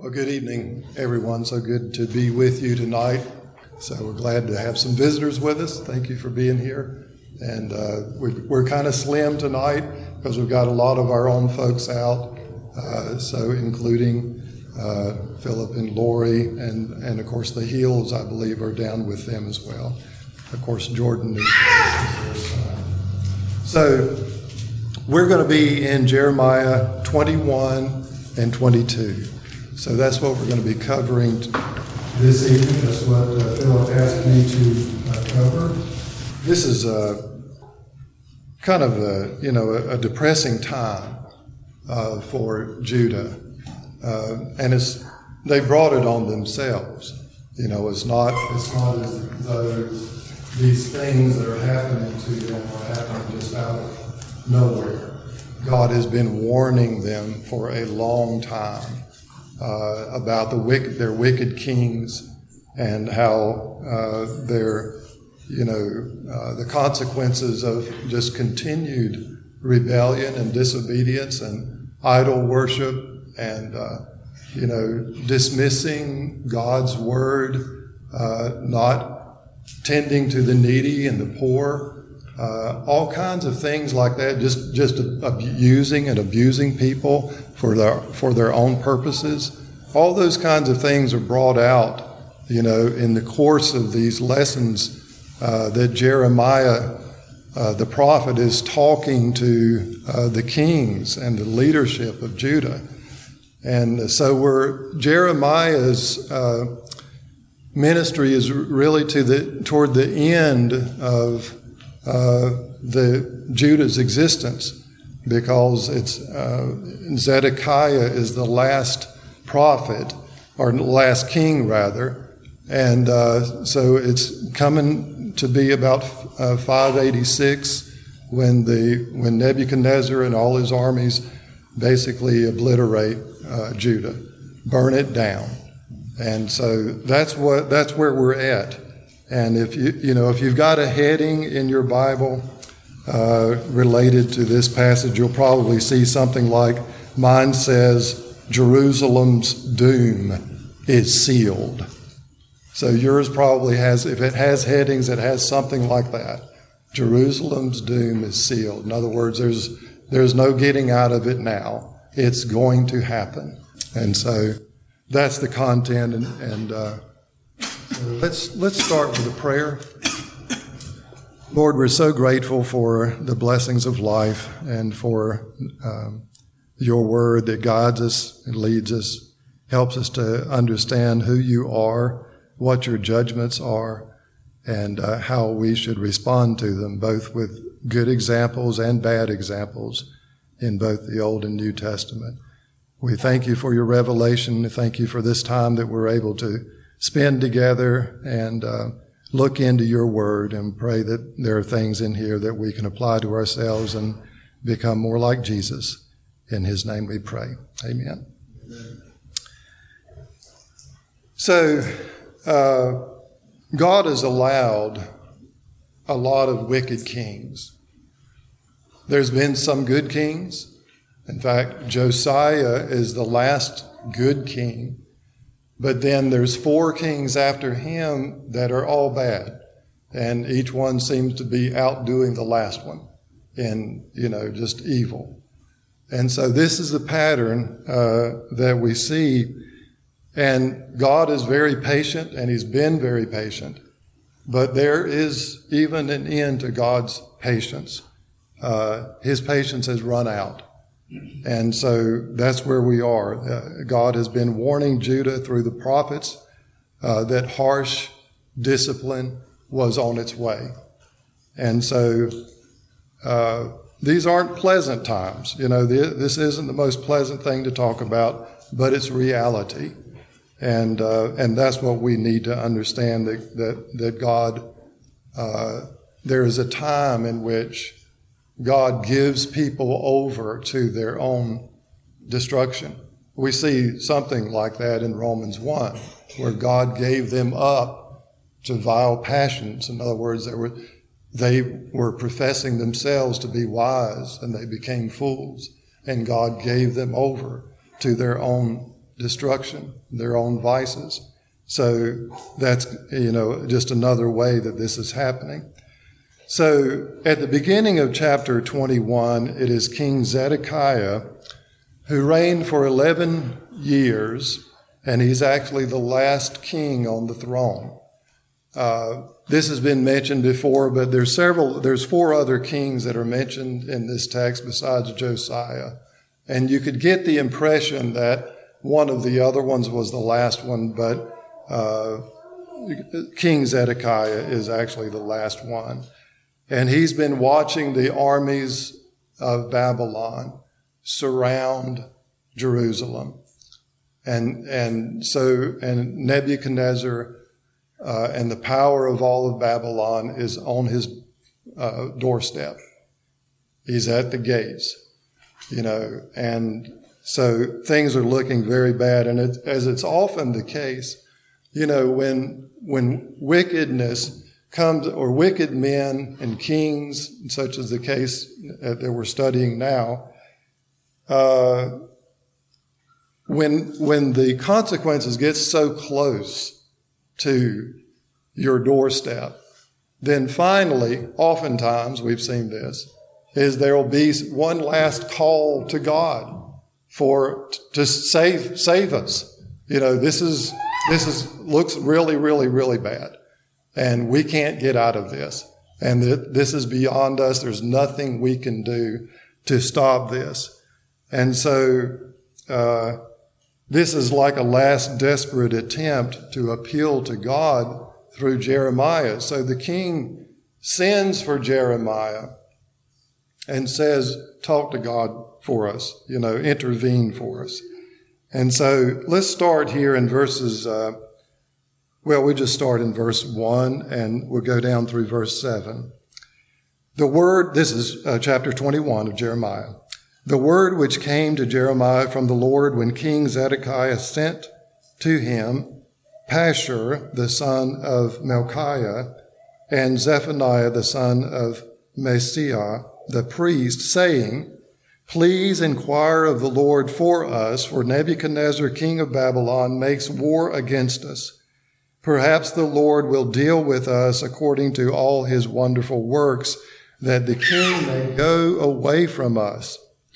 Well, good evening, everyone. So good to be with you tonight. So we're glad to have some visitors with us. Thank you for being here. And we're kind of slim tonight because we've got a lot of our own folks out, so including Philip and Lori, and of course the Heels, I believe, are down with them as well. Of course, Jordan is. So we're going to be in Jeremiah 21 and 22. So that's what we're going to be covering this evening. That's what Philip asked me to cover. This is kind of a depressing time for Judah, and they brought it on themselves. It's not as though these things that are happening to them are happening just out of nowhere. God has been warning them for a long time about their wicked kings and how the consequences of just continued rebellion and disobedience and idol worship and dismissing God's word, not tending to the needy and the poor, all kinds of things like that, just using and abusing people for their own purposes. All those kinds of things are brought out, in the course of these lessons that Jeremiah, the prophet, is talking to the kings and the leadership of Judah. And so Jeremiah's ministry is really toward the end of Judah's existence, because Zedekiah is the last prophet, or last king rather, and so it's coming to be about 586 when Nebuchadnezzar and all his armies basically obliterate Judah, burn it down, and so that's where we're at. And if you've got a heading in your Bible related to this passage, you'll probably see something like, mine says, Jerusalem's doom is sealed. So yours probably has, if it has headings, it has something like that. Jerusalem's doom is sealed. In other words, there's no getting out of it now. It's going to happen. And so that's the content. And so let's start with a prayer. Lord, we're so grateful for the blessings of life and for your word that guides us and leads us, helps us to understand who you are, what your judgments are, and how we should respond to them, both with good examples and bad examples in both the Old and New Testament. We thank you for your revelation. Thank you for this time that we're able to spend together and look into your word, and pray that there are things in here that we can apply to ourselves and become more like Jesus. In his name we pray. Amen. So, God has allowed a lot of wicked kings. There's been some good kings. In fact, Josiah is the last good king. But then there's 4 kings after him that are all bad. And each one seems to be outdoing the last one in, just evil. And so this is the pattern that we see. And God is very patient, and he's been very patient. But there is even an end to God's patience. His patience has run out. And so that's where we are. God has been warning Judah through the prophets that harsh discipline was on its way. And so these aren't pleasant times. This isn't the most pleasant thing to talk about, but it's reality. And that's what we need to understand, that God, there is a time in which God gives people over to their own destruction. We see something like that in Romans 1, where God gave them up to vile passions. In other words, they were professing themselves to be wise, and they became fools, and God gave them over to their own destruction, their own vices. So that's, just another way that this is happening. So at the beginning of chapter 21, it is King Zedekiah who reigned for 11 years, and he's actually the last king on the throne. This has been mentioned before, but there's 4 other kings that are mentioned in this text besides Josiah. And you could get the impression that one of the other ones was the last one, but King Zedekiah is actually the last one. And he's been watching the armies of Babylon surround Jerusalem. And Nebuchadnezzar and the power of all of Babylon is on his doorstep. He's at the gates, and so things are looking very bad. And as it's often the case, when wickedness comes, or wicked men and kings, such as the case that we're studying now, when the consequences get so close to your doorstep, then finally, oftentimes we've seen this, is there will be one last call to God to save us. This looks really, really, really bad, and we can't get out of this. And this is beyond us. There's nothing we can do to stop this. And so this is like a last desperate attempt to appeal to God through Jeremiah. So the king sends for Jeremiah and says, talk to God for us, intervene for us. And so let's start here in verses, we just start in verse 1 and we'll go down through verse 7. This is chapter 21 of Jeremiah. The word which came to Jeremiah from the Lord when King Zedekiah sent to him Pashur, the son of Melchiah, and Zephaniah, the son of Maaseiah, the priest, saying, please inquire of the Lord for us, for Nebuchadnezzar, king of Babylon, makes war against us. Perhaps the Lord will deal with us according to all his wonderful works, that the king may go away from us.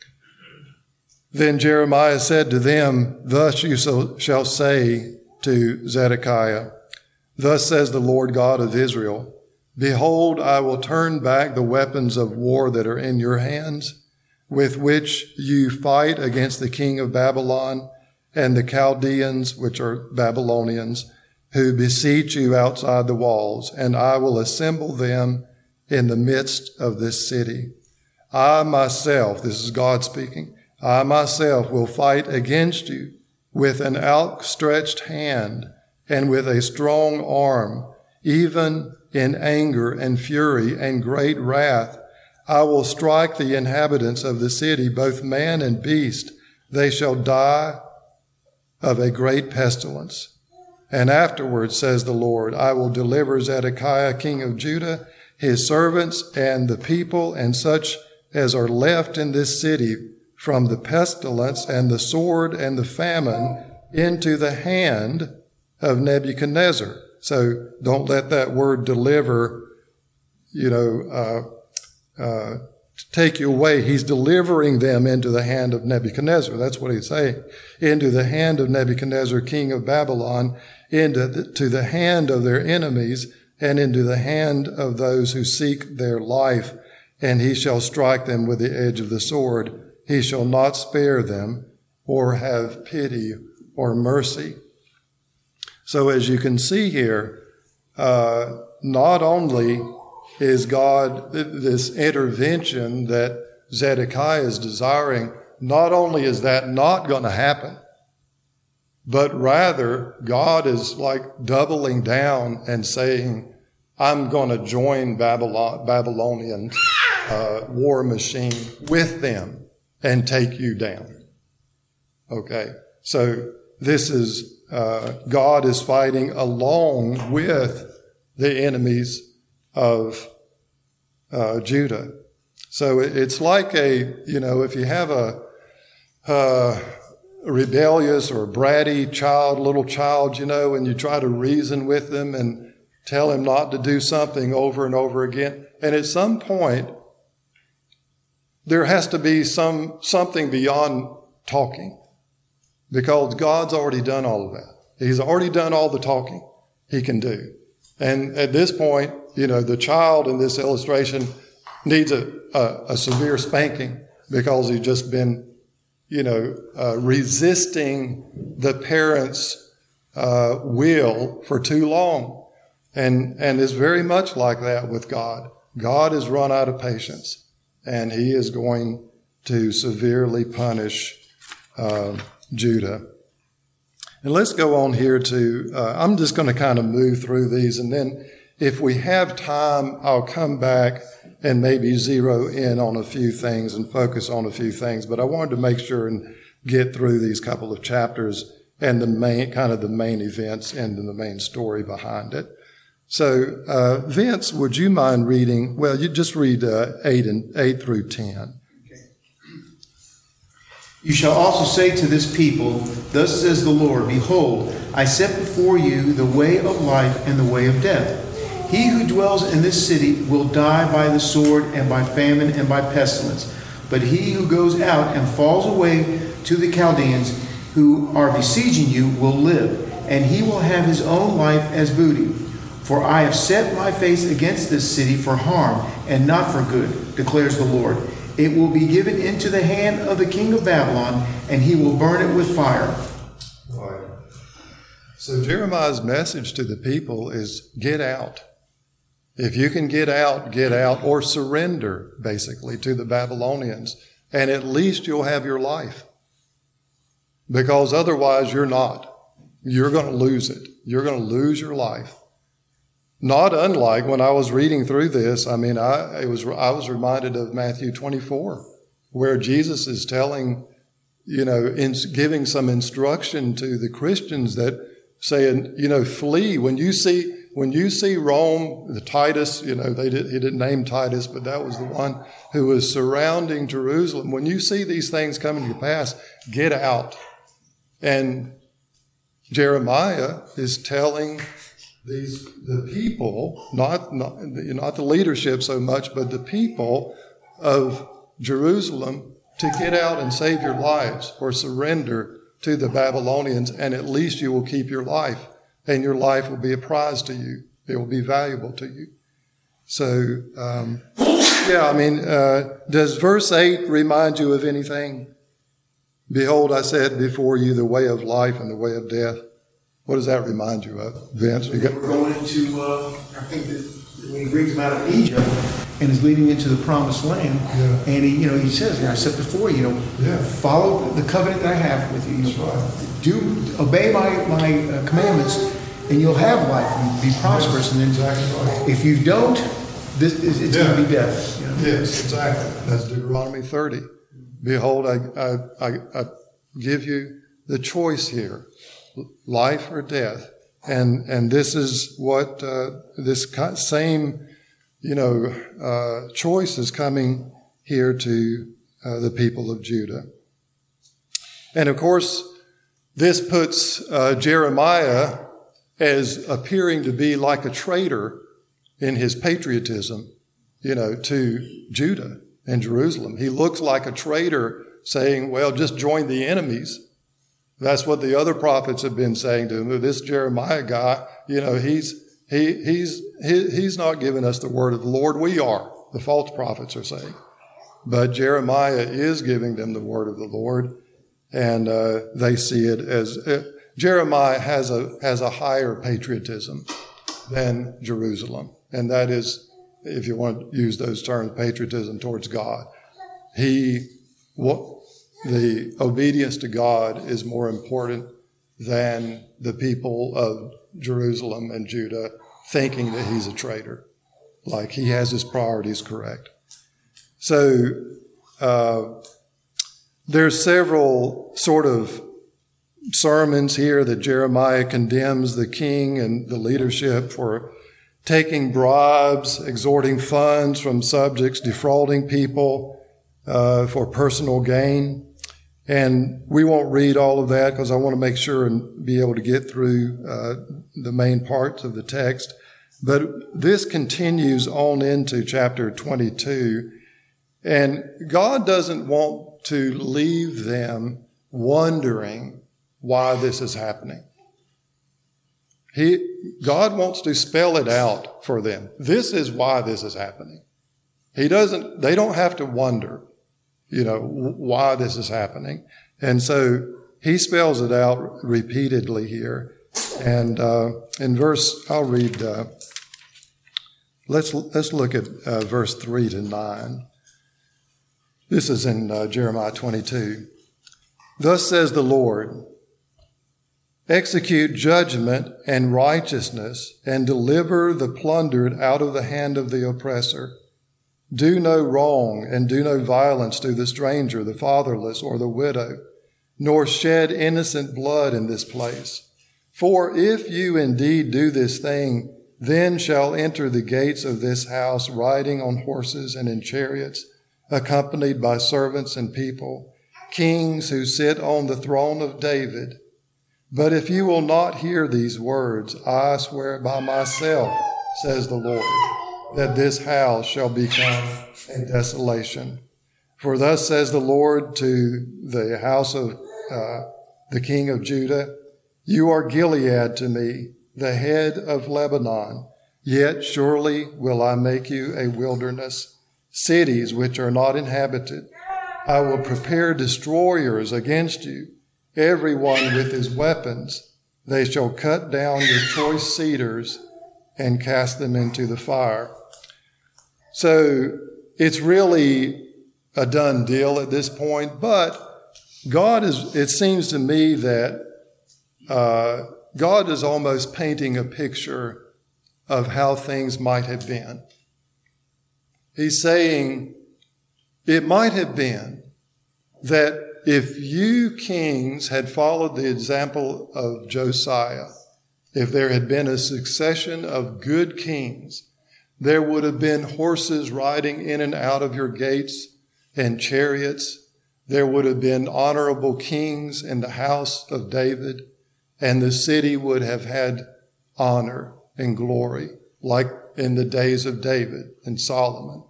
Then Jeremiah said to them, thus you shall say to Zedekiah, thus says the Lord God of Israel, behold, I will turn back the weapons of war that are in your hands, with which you fight against the king of Babylon and the Chaldeans, which are Babylonians, who beseech you outside the walls, and I will assemble them in the midst of this city. I myself, this is God speaking, I myself will fight against you with an outstretched hand and with a strong arm, even in anger and fury and great wrath. I will strike the inhabitants of the city, both man and beast. They shall die of a great pestilence. And afterwards, says the Lord, I will deliver Zedekiah, king of Judah, his servants and the people and such as are left in this city from the pestilence and the sword and the famine into the hand of Nebuchadnezzar. So don't let that word deliver, take you away. He's delivering them into the hand of Nebuchadnezzar. That's what he's saying. Into the hand of Nebuchadnezzar, king of Babylon, to the hand of their enemies, and into the hand of those who seek their life. And he shall strike them with the edge of the sword. He shall not spare them or have pity or mercy. So as you can see here, not only is God, this intervention that Zedekiah is desiring, not only is that not going to happen, but rather God is like doubling down and saying, I'm going to join Babylonian war machine with them and take you down. Okay, so this is God is fighting along with the enemies of Judah. So it's like if you have rebellious or bratty child, little child, and you try to reason with them and tell him not to do something over and over again. And at some point, there has to be something beyond talking, because God's already done all of that. He's already done all the talking he can do. And at this point, the child in this illustration needs a severe spanking, because he's just been, resisting the parents' will for too long. And it's very much like that with God. God has run out of patience, and he is going to severely punish Judah. And let's go on here to, I'm just going to kind of move through these, and then if we have time, I'll come back and maybe zero in on a few things and focus on a few things. But I wanted to make sure and get through these couple of chapters and the main events and the main story behind it. So, Vince, would you mind reading? Well, you just read 8 through 10. You shall also say to this people, thus says the Lord, behold, I set before you the way of life and the way of death. He who dwells in this city will die by the sword and by famine and by pestilence. But he who goes out and falls away to the Chaldeans who are besieging you will live, and he will have his own life as booty. For I have set my face against this city for harm and not for good, declares the Lord. It will be given into the hand of the king of Babylon, and he will burn it with fire. Right. So Jeremiah's message to the people is get out. If you can get out, or surrender, basically, to the Babylonians, and at least you'll have your life. Because otherwise you're not. You're going to lose it. You're going to lose your life. Not unlike when I was reading through this, I was reminded of Matthew 24, where Jesus is telling, giving some instruction to the Christians that saying, flee. When you see Rome, the Titus, he didn't name Titus, but that was the one who was surrounding Jerusalem. When you see these things coming to pass, get out. And Jeremiah is telling the people, not the leadership so much, but the people of Jerusalem to get out and save your lives or surrender to the Babylonians, and at least you will keep your life, and your life will be a prize to you. It will be valuable to you. So, does verse 8 remind you of anything? Behold, I set before you the way of life and the way of death. What does that remind you of, Vince? We're going into, I think that when he brings them out of Egypt and is leading into the promised land, and he says, I set before you, follow the covenant that I have with you. Obey my commandments, and you'll have life and be prosperous. And then if you don't, it's going to be death. Yes, exactly. That's Deuteronomy 30. Behold, I give you the choice here. Life or death, and this is what this same choice is coming here to the people of Judah. And of course, this puts Jeremiah as appearing to be like a traitor in his patriotism, to Judah and Jerusalem. He looks like a traitor, saying, "Well, just join the enemies." That's what the other prophets have been saying to him. This Jeremiah guy, he's not giving us the word of the Lord. We are, the false prophets are saying. But Jeremiah is giving them the word of the Lord, and they see it as Jeremiah has a higher patriotism than Jerusalem, and that is, if you want to use those terms, patriotism towards God. The obedience to God is more important than the people of Jerusalem and Judah thinking that he's a traitor, like he has his priorities correct. So there's several sort of sermons here that Jeremiah condemns the king and the leadership for taking bribes, extorting funds from subjects, defrauding people for personal gain. And we won't read all of that because I want to make sure and be able to get through the main parts of the text. But this continues on into chapter 22. And God doesn't want to leave them wondering why this is happening. God wants to spell it out for them. This is why this is happening. They don't have to wonder, why this is happening. And so he spells it out repeatedly here. And in I'll read, let's look at verse 3 to 9. This is in Jeremiah 22. Thus says the Lord, execute judgment and righteousness and deliver the plundered out of the hand of the oppressor. Do no wrong and do no violence to the stranger, the fatherless, or the widow, nor shed innocent blood in this place. For if you indeed do this thing, then shall enter the gates of this house riding on horses and in chariots, accompanied by servants and people, kings who sit on the throne of David. But if you will not hear these words, I swear by myself, says the Lord, that this house shall become a desolation. For thus says the Lord to the house of the king of Judah, you are Gilead to me, the head of Lebanon. Yet surely will I make you a wilderness, cities which are not inhabited. I will prepare destroyers against you, every one with his weapons. They shall cut down your choice cedars and cast them into the fire. So it's really a done deal at this point, but it seems to me that God is almost painting a picture of how things might have been. He's saying it might have been that if you kings had followed the example of Josiah, if there had been a succession of good kings, there would have been horses riding in and out of your gates and chariots. There would have been honorable kings in the house of David, and the city would have had honor and glory, like in the days of David and Solomon.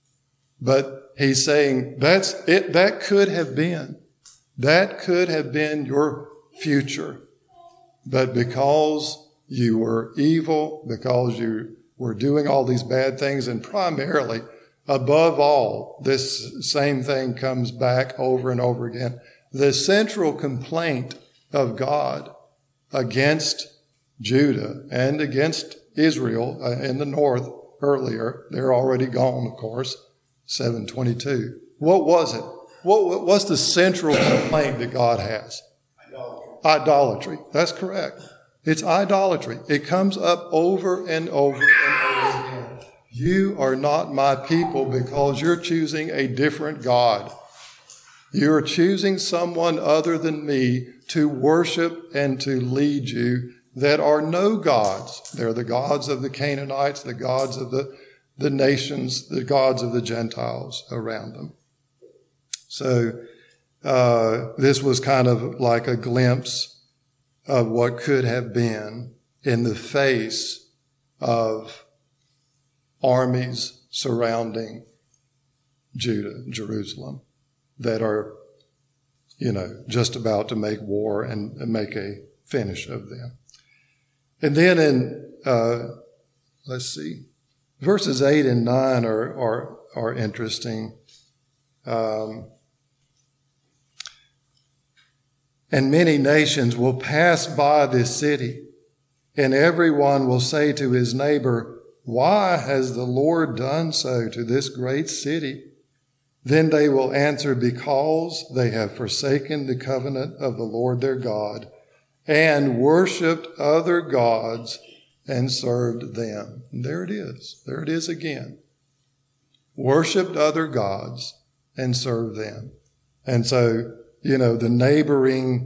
But he's saying that's it. That could have been your future. But because you were evil, because you were doing all these bad things, and primarily, above all, this same thing comes back over and over again. The central complaint of God against Judah and against Israel in the north earlier, they're already gone, of course, 722. What was it? What's the central complaint that God has? Idolatry. That's correct. It's idolatry. It comes up over and over and over again. You are not my people because you're choosing a different God. You're choosing someone other than me to worship and to lead you that are no gods. They're the gods of the Canaanites, the gods of the nations, the gods of the Gentiles around them. So this was kind of like a glimpse of what could have been in the face of armies surrounding Judah, Jerusalem, that are, just about to make war and make a finish of them. And then in, verses 8 and 9 are interesting. And many nations will pass by this city, and everyone will say to his neighbor, why has the Lord done so to this great city? Then they will answer, because they have forsaken the covenant of the Lord their God and worshiped other gods and served them. And there it is. There it is again. Worshipped other gods and served them. And so, the neighboring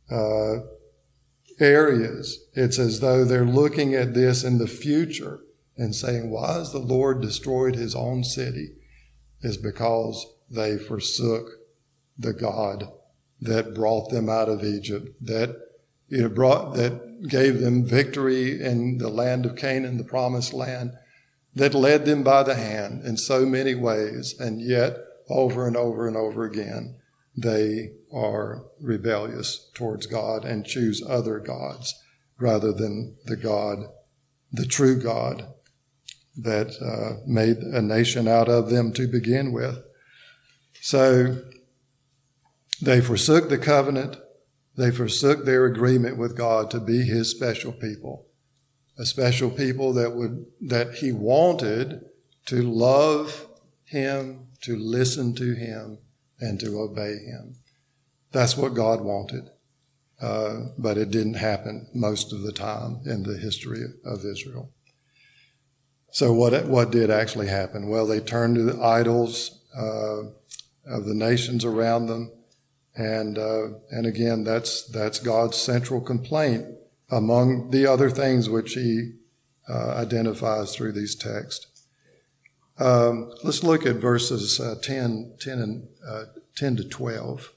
areas, it's as though they're looking at this in the future and saying, why has the Lord destroyed his own city? Is because they forsook the God that brought them out of Egypt, that gave them victory in the land of Canaan, the promised land, that led them by the hand in so many ways, and yet over and over and over again, they are rebellious towards God and choose other gods rather than the true God that made a nation out of them to begin with. So they forsook the covenant. They forsook their agreement with God to be his special people, a special people that he wanted to love him, to listen to him, and to obey him. That's what God wanted. But it didn't happen most of the time in the history of Israel. So what did actually happen? Well, they turned to the idols of the nations around them. And again, that's God's central complaint among the other things which he identifies through these texts. Let's look at verses 10 to 12.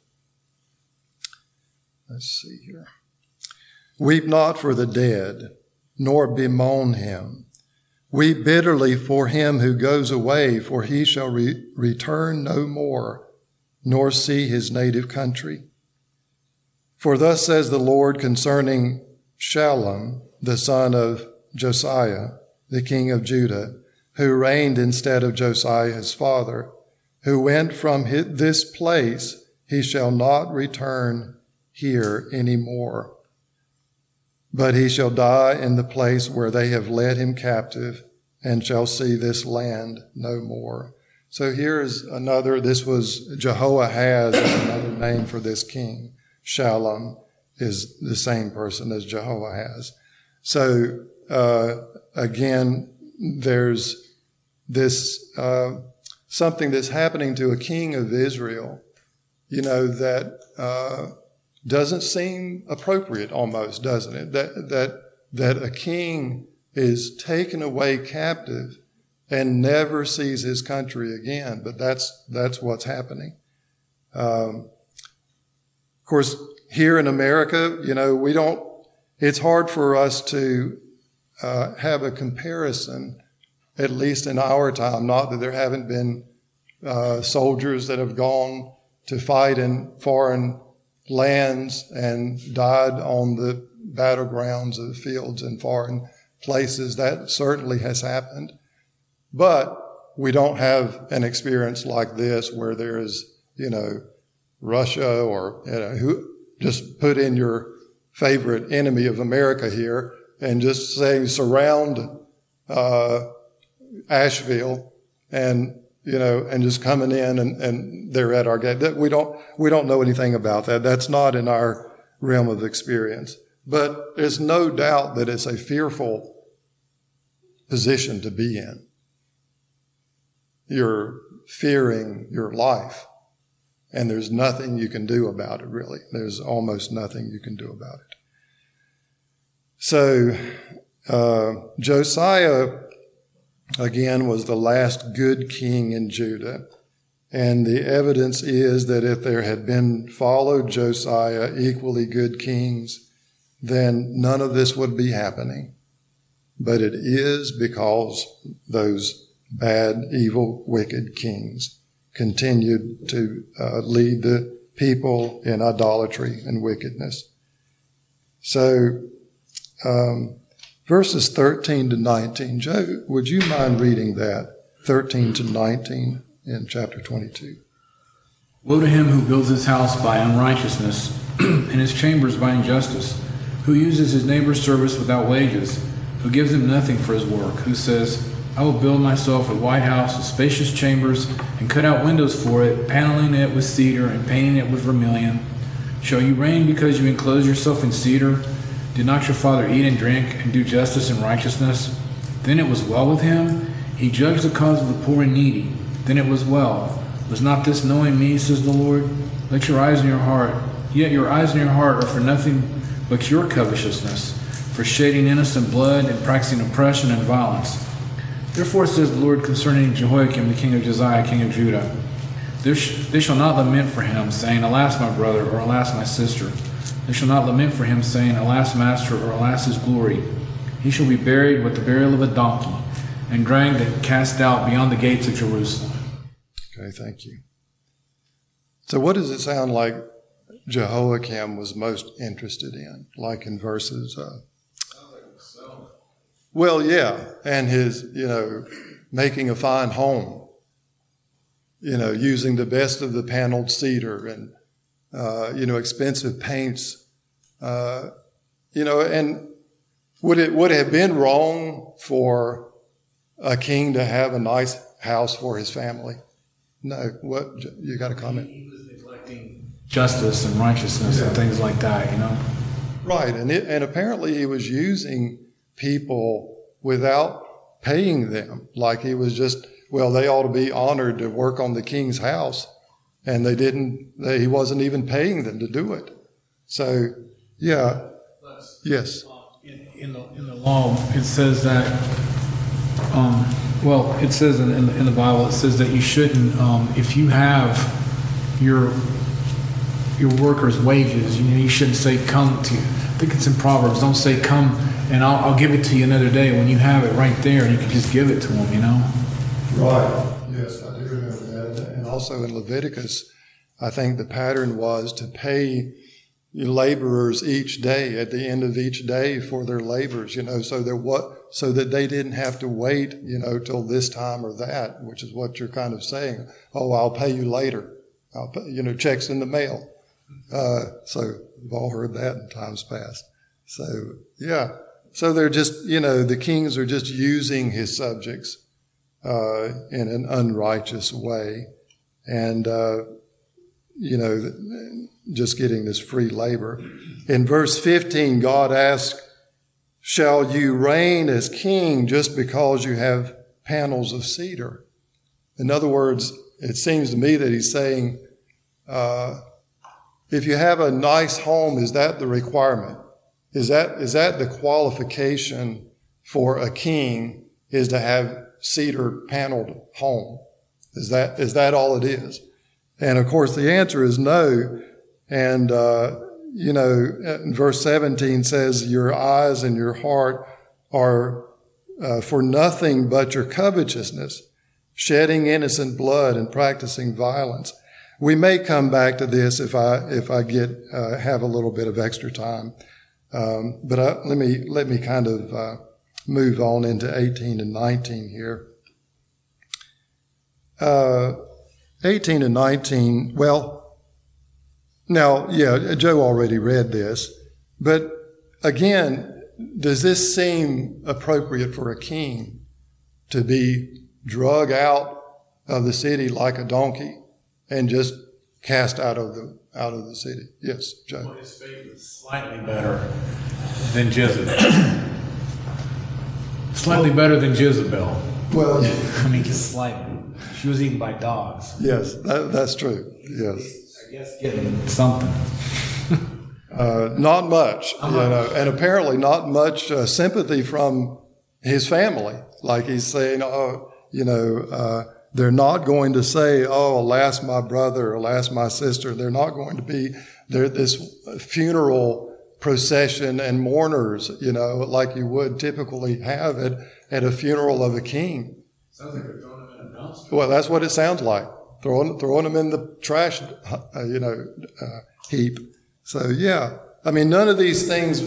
Let's see here. Weep not for the dead, nor bemoan him. Weep bitterly for him who goes away, for he shall return no more, nor see his native country. For thus says the Lord concerning Shallum, the son of Josiah, the king of Judah, who reigned instead of Josiah his father, who went from this place, he shall not return here any more, but he shall die in the place where they have led him captive, and shall see this land no more. So here's another, this was Jehoahaz, another name for this king. Shallum is the same person as Jehoahaz. So again, there's this something that's happening to a king of Israel, that doesn't seem appropriate almost, doesn't it? That a king is taken away captive and never sees his country again. But that's what's happening. Of course, here in America, it's hard for us to have a comparison, at least in our time. Not that there haven't been soldiers that have gone to fight in foreign lands and died on the battlegrounds of the fields in foreign places. That certainly has happened. But we don't have an experience like this where there is, Russia or, who just put in your favorite enemy of America here and just saying surround Asheville and just coming in and they're at our gate. We don't know anything about that. That's not in our realm of experience. But there's no doubt that it's a fearful position to be in. You're fearing your life, and there's nothing you can do about it, really. There's almost nothing you can do about it. So Josiah, again, was the last good king in Judah. And the evidence is that if there had been followed Josiah equally good kings, then none of this would be happening. But it is because those bad, evil, wicked kings continued to lead the people in idolatry and wickedness. So verses 13 to 19. Joe, would you mind reading that? 13 to 19 in chapter 22. Woe to him who builds his house by unrighteousness and his chambers by injustice, who uses his neighbor's service without wages, who gives him nothing for his work, who says, I will build myself a white house with spacious chambers and cut out windows for it, paneling it with cedar and painting it with vermilion. Shall you reign because you enclose yourself in cedar? Did not your father eat and drink and do justice and righteousness? Then it was well with him. He judged the cause of the poor and needy. Then it was well. Was not this knowing me, says the Lord? Let your eyes and your heart, yet your eyes and your heart are for nothing but your covetousness, for shedding innocent blood and practicing oppression and violence. Therefore says the Lord concerning Jehoiakim, the king of Josiah, king of Judah, They shall not lament for him, saying, Alas, my brother, or alas, my sister. They shall not lament for him, saying, Alas, master, or alas, his glory. He shall be buried with the burial of a donkey, and dragged and cast out beyond the gates of Jerusalem. Okay, thank you. So what does it sound like Jehoiakim was most interested in, like in verses? Well, yeah, and his, making a fine home, using the best of the paneled cedar and, expensive paints, and would it have been wrong for a king to have a nice house for his family? No. What, you got a comment? He was neglecting justice and righteousness and things like that, Right, and apparently he was using people without paying them. Like he was just, they ought to be honored to work on the king's house, and he wasn't even paying them to do it. So, yeah, yes. In the law, it says that, it says in the Bible, it says that you shouldn't, if you have your workers' wages, you shouldn't say come to, I think it's in Proverbs, don't say come and I'll give it to you another day, when you have it right there and you can just give it to them, Right. Yes, I do remember that. And also in Leviticus, I think the pattern was to pay laborers each day, at the end of each day, for their labors, so that they didn't have to wait, till this time or that, which is what you're kind of saying. Oh, I'll pay you later. I'll pay, checks in the mail. So we've all heard that in times past. So, yeah. So they're just, the kings are just using his subjects in an unrighteous way, and just getting this free labor. In verse 15, God asks, "Shall you reign as king just because you have panels of cedar?" In other words, it seems to me that he's saying, if you have a nice home, is that the requirement? Is that the qualification for a king, is to have cedar paneled home? Is that all it is? And of course the answer is no. And, verse 17 says, your eyes and your heart are for nothing but your covetousness, shedding innocent blood and practicing violence. We may come back to this if I have a little bit of extra time. But let me kind of move on into 18 and 19 here. 18 and 19, Joe already read this, but again, does this seem appropriate for a king to be drug out of the city like a donkey and just cast out of the city? Yes, Joe. Well, his fate was slightly better than Jezebel. Slightly better than Jezebel. Well, just slightly. She was eaten by dogs. Yes, that's true. Yes. I guess getting something. Not much, and apparently not much sympathy from his family. Like he's saying, they're not going to say, oh, alas, my brother, alas, my sister. They're not going to be this funeral procession and mourners, like you would typically have at a funeral of a king. Sounds like they're throwing them in a dumpster. Well, that's what it sounds like. Throwing them in the trash, heap. So, yeah. None of these things,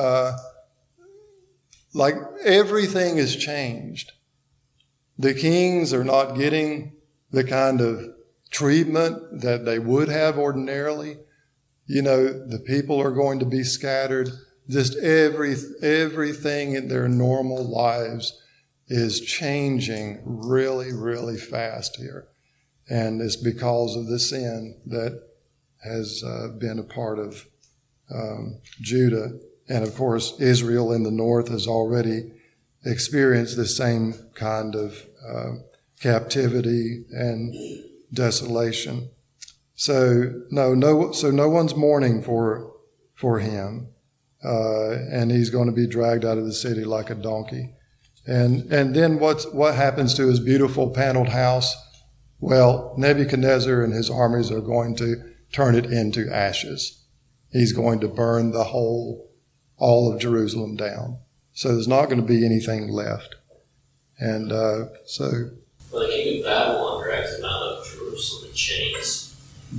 everything has changed. The kings are not getting the kind of treatment that they would have ordinarily. The people are going to be scattered. Just everything in their normal lives is changing really, really fast here. And it's because of the sin that has been a part of Judah. And of course, Israel in the north has already experienced the same kind of captivity and desolation. So no one's mourning for him, and he's going to be dragged out of the city like a donkey. And then what happens to his beautiful paneled house? Well, Nebuchadnezzar and his armies are going to turn it into ashes. He's going to burn all of Jerusalem down. So there's not going to be anything left. And Well, the king of Babylon drags him out of Jerusalem in chains.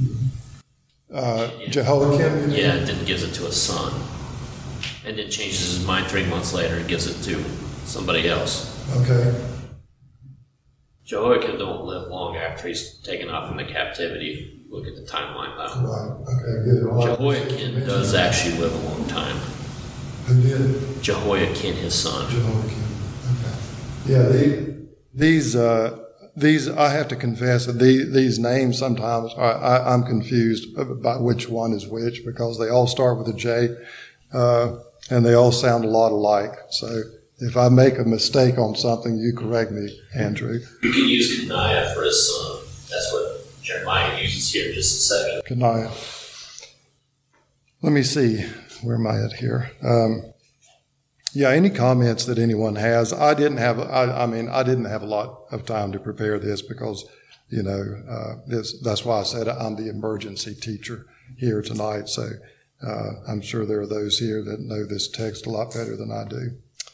Jehoiakim? Yeah, and then gives it to a son. And then changes his mind 3 months later and gives it to somebody else. Okay. Jehoiakim don't live long after he's taken off into captivity. Look at the timeline though. Right. Okay, good. Jehoiakim does actually live a long time. Who did? Jehoiakim, his son. Jehoiakim. Okay. Yeah, these I have to confess that these names sometimes I'm confused by which one is which, because they all start with a J, and they all sound a lot alike. So if I make a mistake on something, you correct me, Andrew. You can use Coniah for his son. That's what Jeremiah uses here in just a second. Coniah. Let me see. Where am I at here? Yeah, any comments that anyone has? I didn't have a lot of time to prepare this because, that's why I said I'm the emergency teacher here tonight. So I'm sure there are those here that know this text a lot better than I do.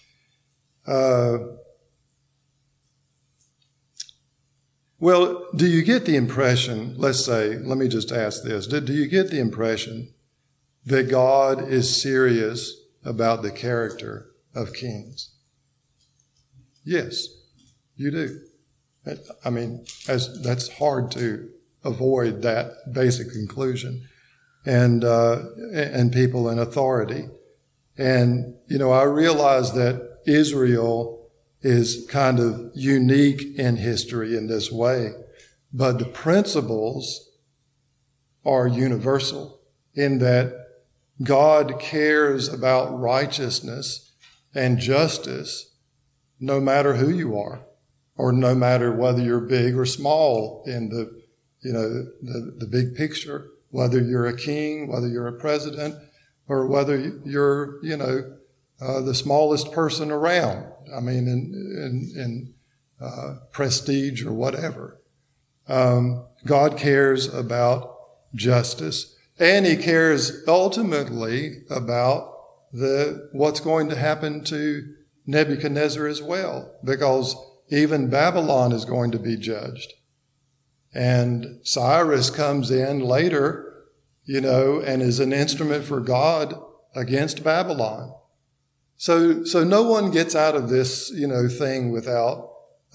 Well, do you get the impression, let me just ask this, do you get the impression that God is serious about the character of kings? Yes, you do. I mean, that's hard to avoid that basic conclusion, and people in authority. And, I realize that Israel is kind of unique in history in this way, but the principles are universal in that God cares about righteousness and justice no matter who you are, or no matter whether you're big or small in the big picture, whether you're a king, whether you're a president, or whether you're, the smallest person around. I mean, in prestige or whatever. God cares about justice, and he cares ultimately about what's going to happen to Nebuchadnezzar as well, because even Babylon is going to be judged. And Cyrus comes in later, and is an instrument for God against Babylon. So no one gets out of this, thing without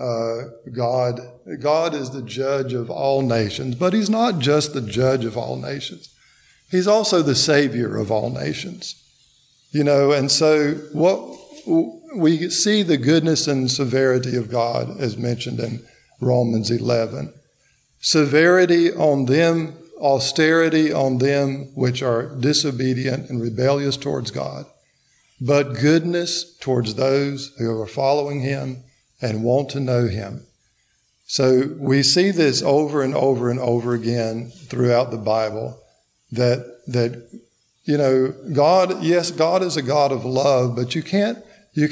God. God is the judge of all nations, but he's not just the judge of all nations. He's also the savior of all nations. And so what we see the goodness and severity of God as mentioned in Romans 11. Severity on them, austerity on them which are disobedient and rebellious towards God, but goodness towards those who are following him and want to know him. So we see this over and over and over again throughout the Bible, that God, yes, God is a God of love, but you can't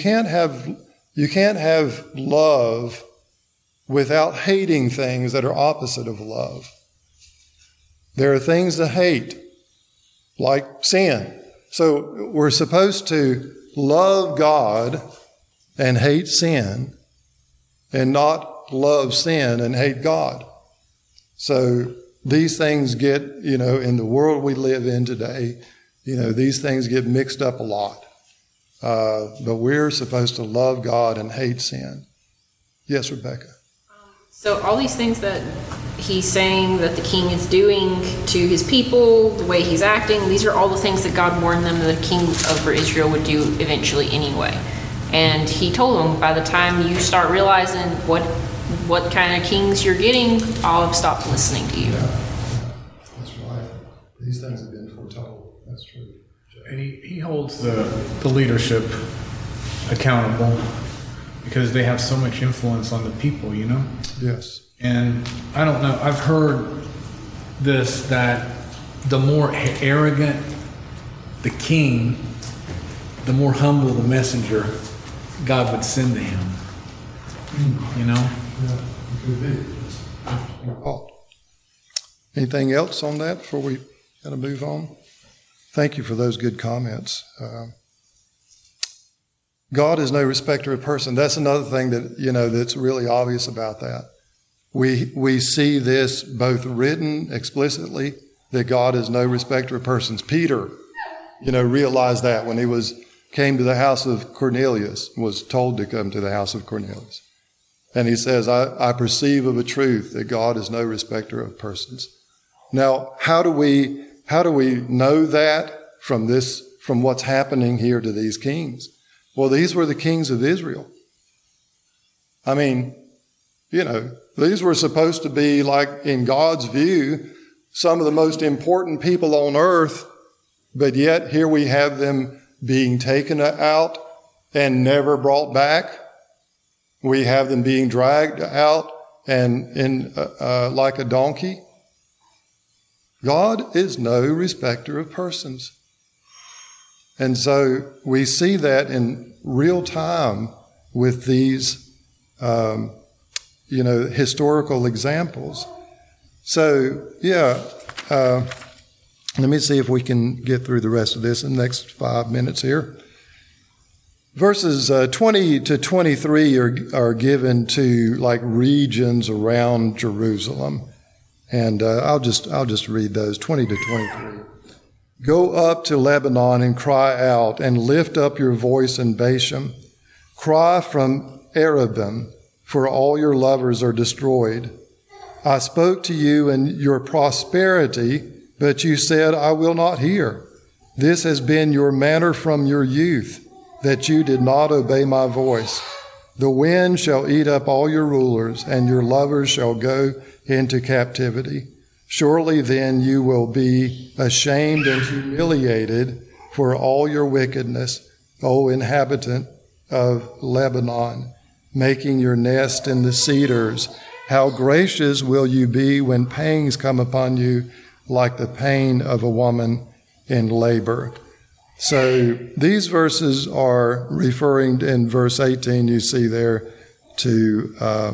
have love without hating things that are opposite of love. There are things to hate, like sin. So we're supposed to love God and hate sin, and not love sin and hate God. So these things get, in the world we live in today, these things get mixed up a lot. But we're supposed to love God and hate sin. Yes, Rebecca. So all these things that he's saying that the king is doing to his people, the way he's acting, these are all the things that God warned them that the king over Israel would do eventually anyway. And he told them, by the time you start realizing what kind of kings you're getting, I'll have stopped listening to you. Yeah, that's right. These things have been foretold. That's true. And he holds the leadership accountable because they have so much influence on the people, Yes. And I don't know, I've heard this, that the more arrogant the king, the more humble the messenger God would send to him. Yeah, it could be. Anything else on that before we kind of move on? Thank you for those good comments. God is no respecter of person. That's another thing that, that's really obvious about that. We see this both written explicitly, that God is no respecter of persons. Peter, realized that when he came to the house of Cornelius, was told to come to the house of Cornelius. And he says, I perceive of a truth that God is no respecter of persons. Now, how do we know that from what's happening here to these kings? Well, these were the kings of Israel. I mean, these were supposed to be, like, in God's view, some of the most important people on earth, but yet here we have them being taken out and never brought back. We have them being dragged out and like a donkey. God is no respecter of persons. And so we see that in real time with these, historical examples. So, let me see if we can get through the rest of this in the next 5 minutes here. Verses 20 to 23 are given to, like, regions around Jerusalem. And I'll just read those, 20 to 23. Go up to Lebanon and cry out, and lift up your voice in Bashan. Cry from Arabim, for all your lovers are destroyed. I spoke to you in your prosperity, but you said, I will not hear. This has been your manner from your youth, that you did not obey my voice. The wind shall eat up all your rulers, and your lovers shall go into captivity. Surely then you will be ashamed and humiliated for all your wickedness, O inhabitant of Lebanon, making your nest in the cedars. How gracious will you be when pangs come upon you, like the pain of a woman in labor. So these verses are referring in verse 18, you see there, to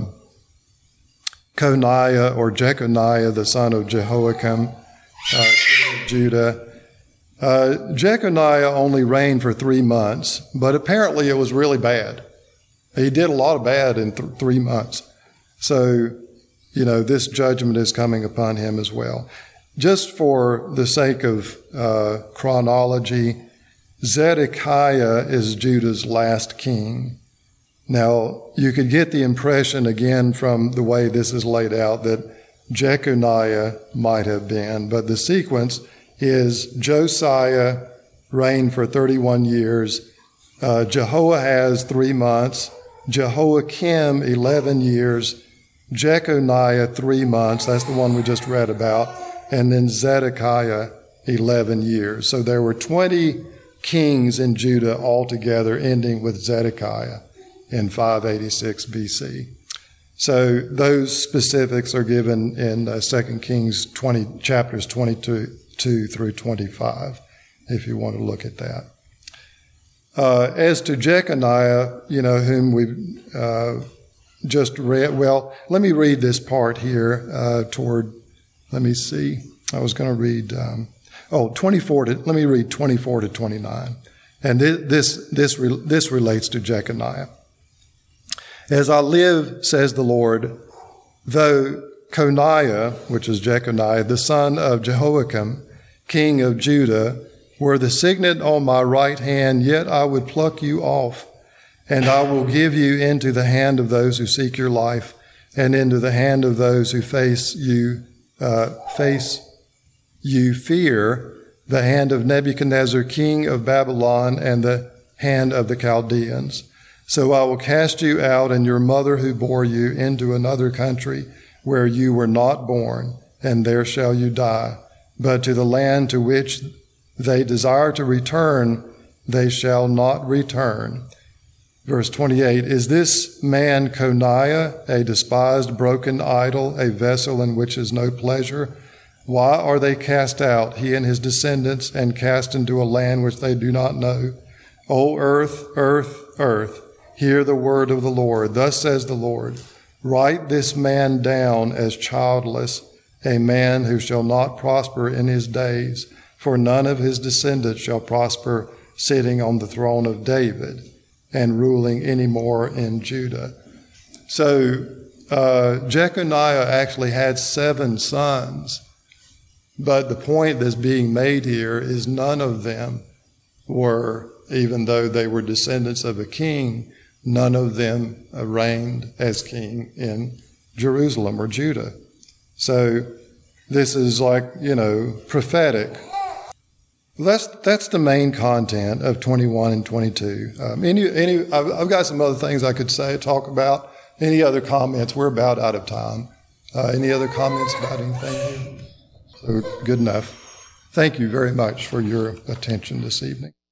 Coniah or Jeconiah, the son of Jehoiakim, king of Judah. Jeconiah only reigned for 3 months, but apparently it was really bad. He did a lot of bad in 3 months. So, this judgment is coming upon him as well. Just for the sake of chronology, Zedekiah is Judah's last king. Now, you could get the impression, again, from the way this is laid out, that Jeconiah might have been, but the sequence is Josiah reigned for 31 years, Jehoahaz 3 months, Jehoiakim 11 years, Jeconiah 3 months, that's the one we just read about, and then Zedekiah 11 years. So there were 20 kings in Judah altogether, ending with Zedekiah in 586 BC. So those specifics are given in 2 Kings 20, chapters 22 through 25, if you want to look at that. As to Jeconiah, whom we just read, well, let me read this part here let me see. I was going to read, 24 to, let me read 24 to 29. And this relates to Jeconiah. As I live, says the Lord, though Coniah, which is Jeconiah, the son of Jehoiakim, king of Judah, were the signet on my right hand, yet I would pluck you off, and I will give you into the hand of those who seek your life, and into the hand of those who face you fear, the hand of Nebuchadnezzar, king of Babylon, and the hand of the Chaldeans. So I will cast you out and your mother who bore you into another country where you were not born, and there shall you die. But to the land to which they desire to return, they shall not return. Verse 28, is this man Coniah a despised broken idol, a vessel in which is no pleasure? Why are they cast out, he and his descendants, and cast into a land which they do not know? O earth, earth, earth, hear the word of the Lord. Thus says the Lord, Write this man down as childless, a man who shall not prosper in his days, for none of his descendants shall prosper sitting on the throne of David and ruling any more in Judah. So Jeconiah actually had 7 sons, but the point that's being made here is none of them were, even though they were descendants of a king, none of them reigned as king in Jerusalem or Judah. So this is like, prophetic. That's the main content of 21 and 22. I've got some other things I could talk about. Any other comments? We're about out of time. Any other comments about anything here? So good enough. Thank you very much for your attention this evening.